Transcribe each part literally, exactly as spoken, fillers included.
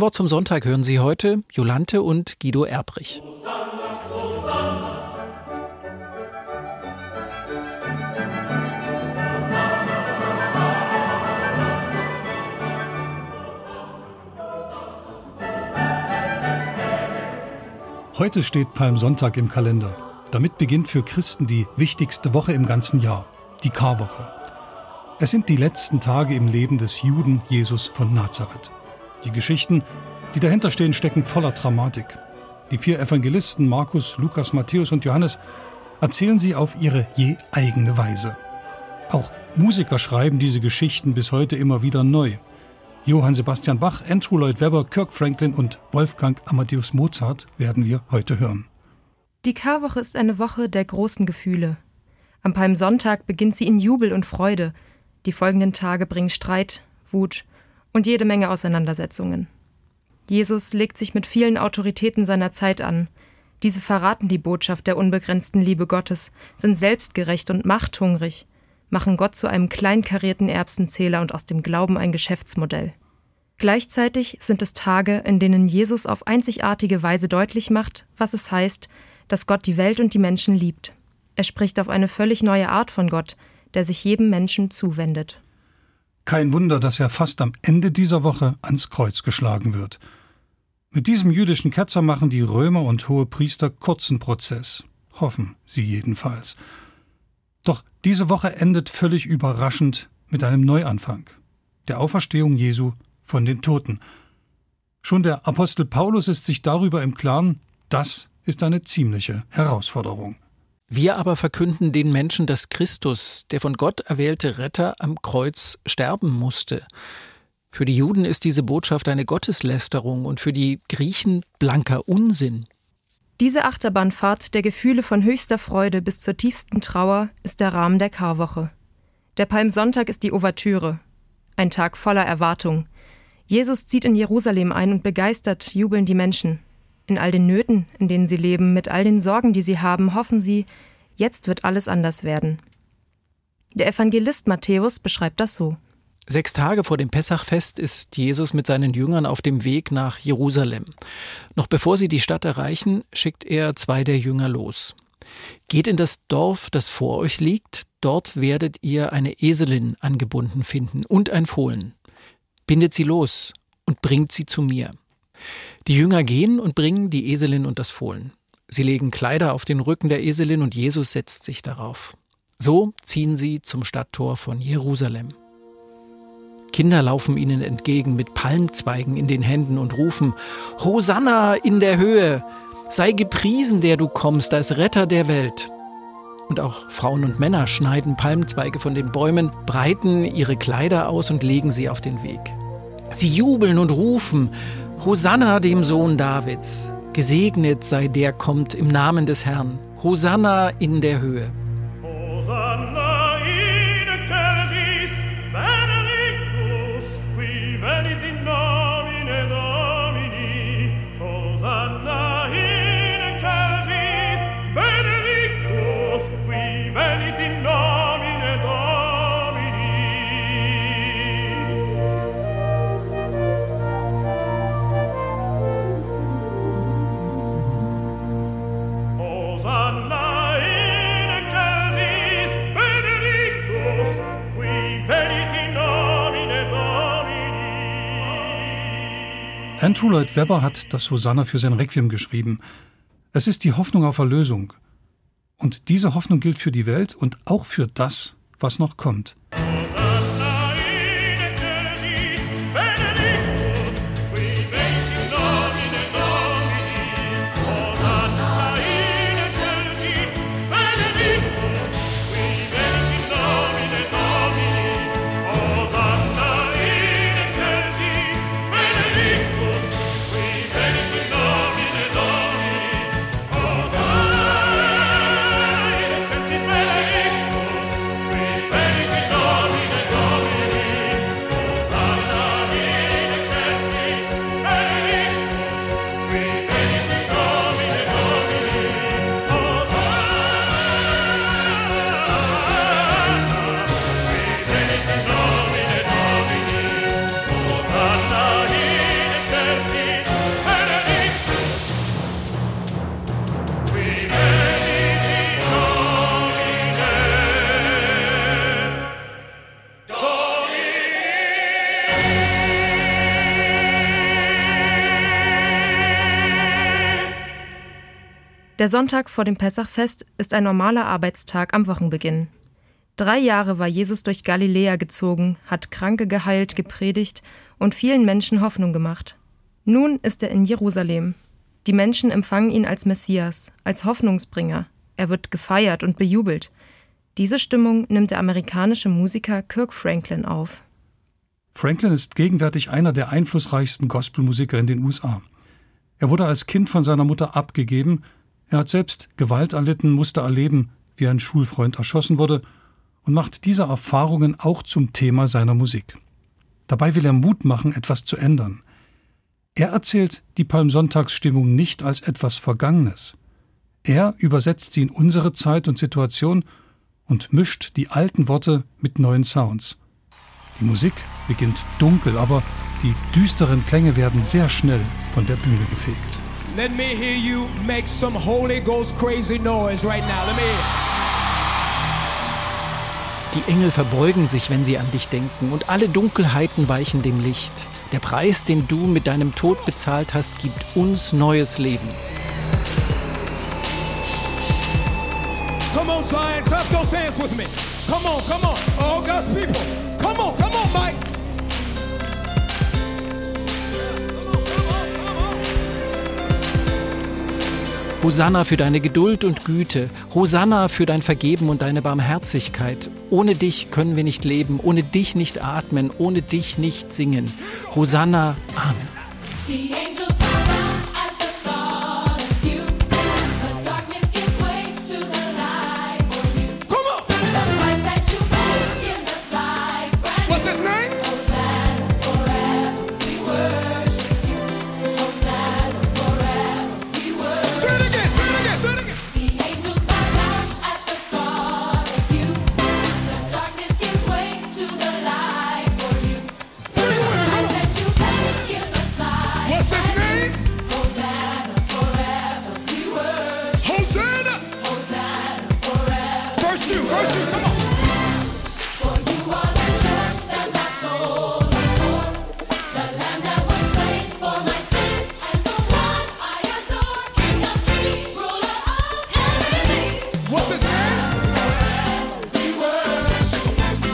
Im Wort zum Sonntag hören Sie heute Jolante und Guido Erbrich. Heute steht Palmsonntag im Kalender. Damit beginnt für Christen die wichtigste Woche im ganzen Jahr, die Karwoche. Es sind die letzten Tage im Leben des Juden Jesus von Nazareth. Die Geschichten, die dahinter stehen, stecken voller Dramatik. Die vier Evangelisten Markus, Lukas, Matthäus und Johannes erzählen sie auf ihre je eigene Weise. Auch Musiker schreiben diese Geschichten bis heute immer wieder neu. Johann Sebastian Bach, Andrew Lloyd Webber, Kirk Franklin und Wolfgang Amadeus Mozart werden wir heute hören. Die Karwoche ist eine Woche der großen Gefühle. Am Palmsonntag beginnt sie in Jubel und Freude. Die folgenden Tage bringen Streit, Wut und jede Menge Auseinandersetzungen. Jesus legt sich mit vielen Autoritäten seiner Zeit an. Diese verraten die Botschaft der unbegrenzten Liebe Gottes, sind selbstgerecht und machthungrig, machen Gott zu einem kleinkarierten Erbsenzähler und aus dem Glauben ein Geschäftsmodell. Gleichzeitig sind es Tage, in denen Jesus auf einzigartige Weise deutlich macht, was es heißt, dass Gott die Welt und die Menschen liebt. Er spricht auf eine völlig neue Art von Gott, der sich jedem Menschen zuwendet. Kein Wunder, dass er fast am Ende dieser Woche ans Kreuz geschlagen wird. Mit diesem jüdischen Ketzer machen die Römer und Hohepriester kurzen Prozess. Hoffen sie jedenfalls. Doch diese Woche endet völlig überraschend mit einem Neuanfang. Der Auferstehung Jesu von den Toten. Schon der Apostel Paulus ist sich darüber im Klaren, das ist eine ziemliche Herausforderung. Wir aber verkünden den Menschen, dass Christus, der von Gott erwählte Retter, am Kreuz sterben musste. Für die Juden ist diese Botschaft eine Gotteslästerung und für die Griechen blanker Unsinn. Diese Achterbahnfahrt der Gefühle von höchster Freude bis zur tiefsten Trauer ist der Rahmen der Karwoche. Der Palmsonntag ist die Ouvertüre, ein Tag voller Erwartung. Jesus zieht in Jerusalem ein und begeistert jubeln die Menschen. In all den Nöten, in denen sie leben, mit all den Sorgen, die sie haben, hoffen sie, jetzt wird alles anders werden. Der Evangelist Matthäus beschreibt das so. Sechs Tage vor dem Pessachfest ist Jesus mit seinen Jüngern auf dem Weg nach Jerusalem. Noch bevor sie die Stadt erreichen, schickt er zwei der Jünger los. Geht in das Dorf, das vor euch liegt, dort werdet ihr eine Eselin angebunden finden und ein Fohlen. Bindet sie los und bringt sie zu mir. Die Jünger gehen und bringen die Eselin und das Fohlen. Sie legen Kleider auf den Rücken der Eselin und Jesus setzt sich darauf. So ziehen sie zum Stadttor von Jerusalem. Kinder laufen ihnen entgegen mit Palmzweigen in den Händen und rufen: Hosanna in der Höhe! Sei gepriesen, der du kommst, als Retter der Welt! Und auch Frauen und Männer schneiden Palmzweige von den Bäumen, breiten ihre Kleider aus und legen sie auf den Weg. Sie jubeln und rufen: Hosanna dem Sohn Davids! Gesegnet sei der kommt im Namen des Herrn! Hosanna in der Höhe! Hosanna in excelsis, benedictus, qui venit in nomine Domini. Hosanna in excelsis, benedictus, qui venit in nomine Domini. Hosanna in excelsis, benedictus, qui venit in nomine Domini. Andrew Lloyd Webber hat das Hosanna für sein Requiem geschrieben. Es ist die Hoffnung auf Erlösung. Und diese Hoffnung gilt für die Welt und auch für das, was noch kommt. Hosanna in excelsis, benedictus, qui venit in nomine Domini. Hosanna in excelsis, benedictus, qui venit in nomine Domini. Hosanna in excelsis, benedictus, qui venit in nomine Domini. Hosanna in excelsis, benedictus, qui venit in nomine Der Sonntag vor dem Pessachfest ist ein normaler Arbeitstag am Wochenbeginn. Drei Jahre war Jesus durch Galiläa gezogen, hat Kranke geheilt, gepredigt und vielen Menschen Hoffnung gemacht. Nun ist er in Jerusalem. Die Menschen empfangen ihn als Messias, als Hoffnungsbringer. Er wird gefeiert und bejubelt. Diese Stimmung nimmt der amerikanische Musiker Kirk Franklin auf. Franklin ist gegenwärtig einer der einflussreichsten Gospelmusiker in den U S A. Er wurde als Kind von seiner Mutter abgegeben. Er hat selbst Gewalt erlitten, musste erleben, wie ein Schulfreund erschossen wurde und macht diese Erfahrungen auch zum Thema seiner Musik. Dabei will er Mut machen, etwas zu ändern. Er erzählt die Palmsonntagsstimmung nicht als etwas Vergangenes. Er übersetzt sie in unsere Zeit und Situation und mischt die alten Worte mit neuen Sounds. Die Musik beginnt dunkel, aber die düsteren Klänge werden sehr schnell von der Bühne gefegt. Let me hear you make some Holy Ghost crazy noise right now. Let me hear it. Die Engel verbeugen sich, wenn sie an dich denken, und alle Dunkelheiten weichen dem Licht. Der Preis, den du mit deinem Tod bezahlt hast, gibt uns neues Leben. Come on, Zion, clap those hands with me. Come on, come on. All God's people. Come on, come on, Mike. Hosanna für deine Geduld und Güte. Hosanna für dein Vergeben und deine Barmherzigkeit. Ohne dich können wir nicht leben, ohne dich nicht atmen, ohne dich nicht singen. Hosanna, Amen. The angels bow down at the thought of you. The darkness gives way to the light for you. Come on. The price that you pay gives us life brand What's new. his name? Hosanna forever, we worship you. Hosanna forever, we worship Say it again, say it again, say it again. The angels bow down at the thought of you. The darkness gives way to the light for you. Sing it with me, come Price on. that you pay gives us life. What's his name? Hosanna forever, we worship. Hosanna. Hosanna forever. Verse two, verse two, come on. For you are the gem that my soul adore, the Lamb that was slain for my sins, and the one I adore, King of kings, ruler of heavenly. What's his name? We worship.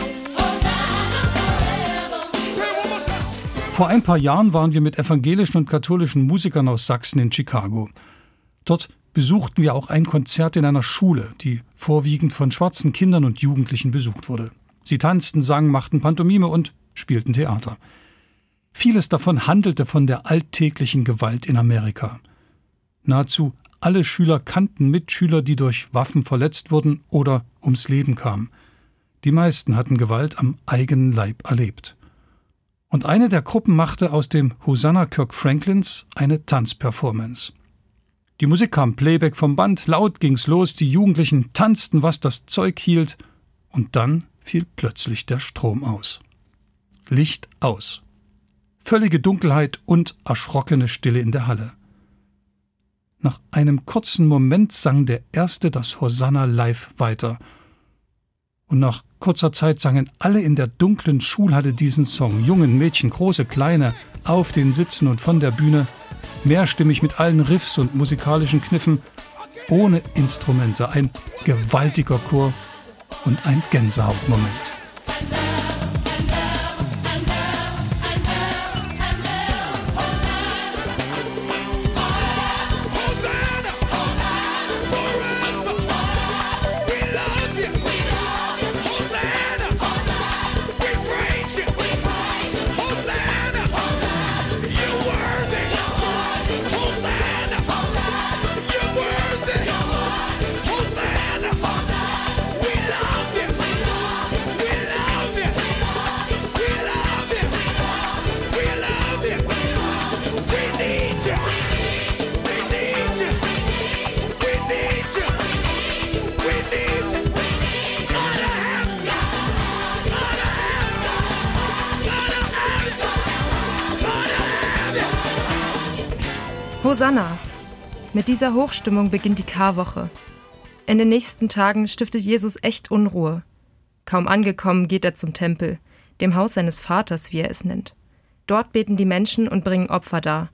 Hosanna forever, we Say it one more time. Vor ein paar Jahren waren wir mit evangelischen und katholischen Musikern aus Sachsen in Chicago. Dort besuchten wir auch ein Konzert in einer Schule, die vorwiegend von schwarzen Kindern und Jugendlichen besucht wurde. Sie tanzten, sangen, machten Pantomime und spielten Theater. Vieles davon handelte von der alltäglichen Gewalt in Amerika. Nahezu alle Schüler kannten Mitschüler, die durch Waffen verletzt wurden oder ums Leben kamen. Die meisten hatten Gewalt am eigenen Leib erlebt. Und eine der Gruppen machte aus dem Hosanna Kirk Franklins eine Tanzperformance. Die Musik kam Playback vom Band, laut ging's los, die Jugendlichen tanzten, was das Zeug hielt, und dann fiel plötzlich der Strom aus. Licht aus. Völlige Dunkelheit und erschrockene Stille in der Halle. Nach einem kurzen Moment sang der Erste das Hosanna live weiter. Und nach kurzer Zeit sangen alle in der dunklen Schulhalle diesen Song. Jungen, Mädchen, große, kleine, auf den Sitzen und von der Bühne. Mehrstimmig mit allen Riffs und musikalischen Kniffen. Ohne Instrumente. Ein gewaltiger Chor und ein Gänsehautmoment. Hosanna! Mit dieser Hochstimmung beginnt die Karwoche. In den nächsten Tagen stiftet Jesus echt Unruhe. Kaum angekommen geht er zum Tempel, dem Haus seines Vaters, wie er es nennt. Dort beten die Menschen und bringen Opfer dar.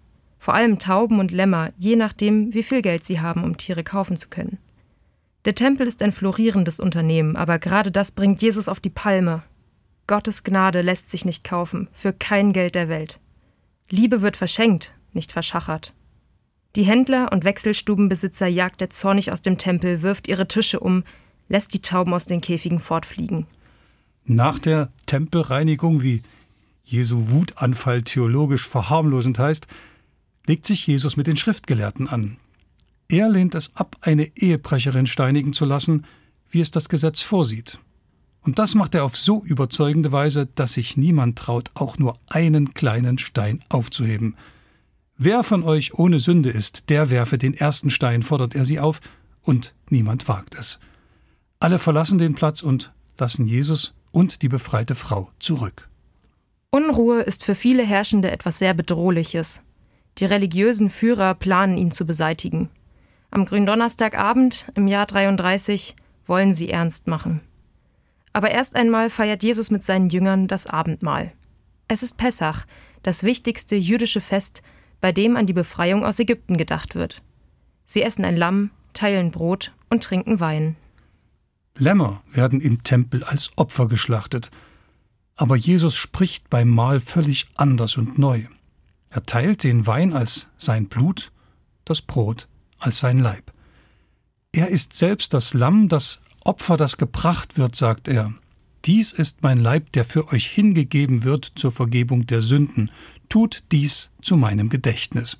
Vor allem Tauben und Lämmer, je nachdem, wie viel Geld sie haben, um Tiere kaufen zu können. Der Tempel ist ein florierendes Unternehmen, aber gerade das bringt Jesus auf die Palme. Gottes Gnade lässt sich nicht kaufen, für kein Geld der Welt. Liebe wird verschenkt, nicht verschachert. Die Händler und Wechselstubenbesitzer jagt er zornig aus dem Tempel, wirft ihre Tische um, lässt die Tauben aus den Käfigen fortfliegen. Nach der Tempelreinigung, wie Jesu Wutanfall theologisch verharmlosend heißt, legt sich Jesus mit den Schriftgelehrten an. Er lehnt es ab, eine Ehebrecherin steinigen zu lassen, wie es das Gesetz vorsieht. Und das macht er auf so überzeugende Weise, dass sich niemand traut, auch nur einen kleinen Stein aufzuheben. Wer von euch ohne Sünde ist, der werfe den ersten Stein, fordert er sie auf, und niemand wagt es. Alle verlassen den Platz und lassen Jesus und die befreite Frau zurück. Unruhe ist für viele Herrschende etwas sehr Bedrohliches. Die religiösen Führer planen, ihn zu beseitigen. Am Gründonnerstagabend im Jahr dreiunddreißig wollen sie ernst machen. Aber erst einmal feiert Jesus mit seinen Jüngern das Abendmahl. Es ist Pessach, das wichtigste jüdische Fest, bei dem an die Befreiung aus Ägypten gedacht wird. Sie essen ein Lamm, teilen Brot und trinken Wein. Lämmer werden im Tempel als Opfer geschlachtet. Aber Jesus spricht beim Mahl völlig anders und neu. Er teilt den Wein als sein Blut, das Brot als sein Leib. Er ist selbst das Lamm, das Opfer, das gebracht wird, sagt er. Dies ist mein Leib, der für euch hingegeben wird zur Vergebung der Sünden. Tut dies zu meinem Gedächtnis.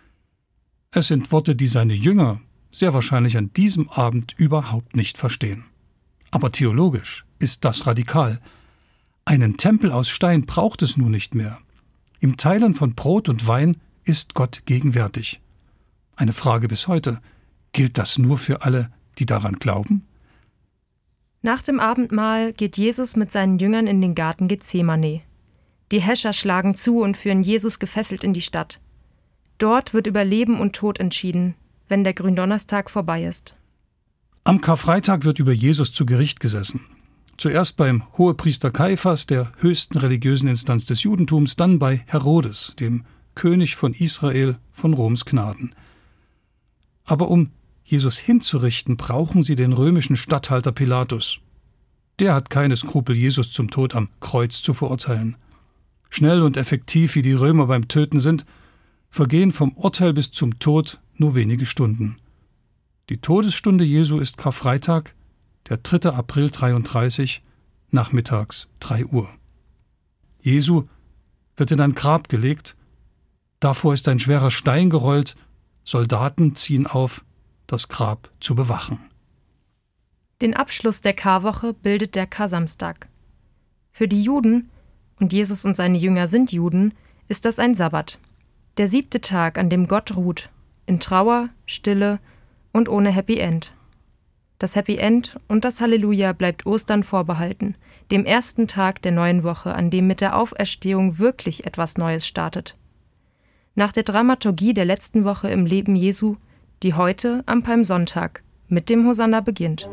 Es sind Worte, die seine Jünger sehr wahrscheinlich an diesem Abend überhaupt nicht verstehen. Aber theologisch ist das radikal. Einen Tempel aus Stein braucht es nun nicht mehr. Im Teilen von Brot und Wein ist Gott gegenwärtig. Eine Frage bis heute: Gilt das nur für alle, die daran glauben? Nach dem Abendmahl geht Jesus mit seinen Jüngern in den Garten Gethsemane. Die Häscher schlagen zu und führen Jesus gefesselt in die Stadt. Dort wird über Leben und Tod entschieden, wenn der Gründonnerstag vorbei ist. Am Karfreitag wird über Jesus zu Gericht gesessen. Zuerst beim Hohepriester Kaiphas, der höchsten religiösen Instanz des Judentums, dann bei Herodes, dem König von Israel von Roms Gnaden. Aber um Jesus hinzurichten, brauchen sie den römischen Statthalter Pilatus. Der hat keine Skrupel, Jesus zum Tod am Kreuz zu verurteilen. Schnell und effektiv wie die Römer beim Töten sind, vergehen vom Urteil bis zum Tod nur wenige Stunden. Die Todesstunde Jesu ist Karfreitag, der dritte April dreiunddreißig, nachmittags drei Uhr. Jesu wird in ein Grab gelegt, davor ist ein schwerer Stein gerollt, Soldaten ziehen auf, das Grab zu bewachen. Den Abschluss der Karwoche bildet der Kar-Samstag. Für die Juden, und Jesus und seine Jünger sind Juden, ist das ein Sabbat. Der siebte Tag, an dem Gott ruht, in Trauer, Stille und ohne Happy End. Das Happy End und das Halleluja bleibt Ostern vorbehalten, dem ersten Tag der neuen Woche, an dem mit der Auferstehung wirklich etwas Neues startet. Nach der Dramaturgie der letzten Woche im Leben Jesu, die heute am Palmsonntag mit dem Hosanna beginnt.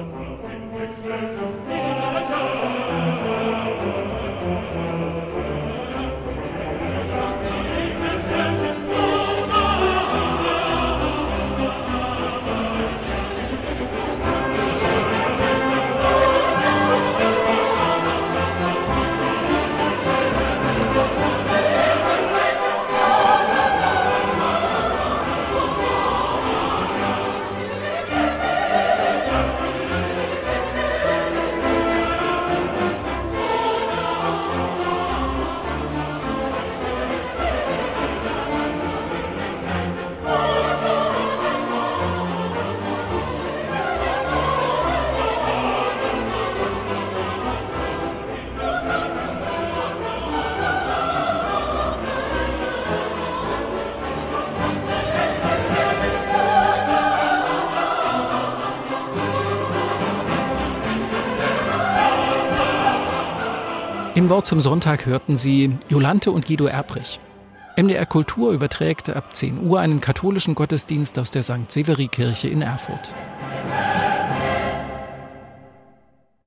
Im Wort zum Sonntag hörten Sie Jolante und Guido Erbrich. M D R Kultur überträgt ab zehn Uhr einen katholischen Gottesdienst aus der Sankt Severi Kirche in Erfurt.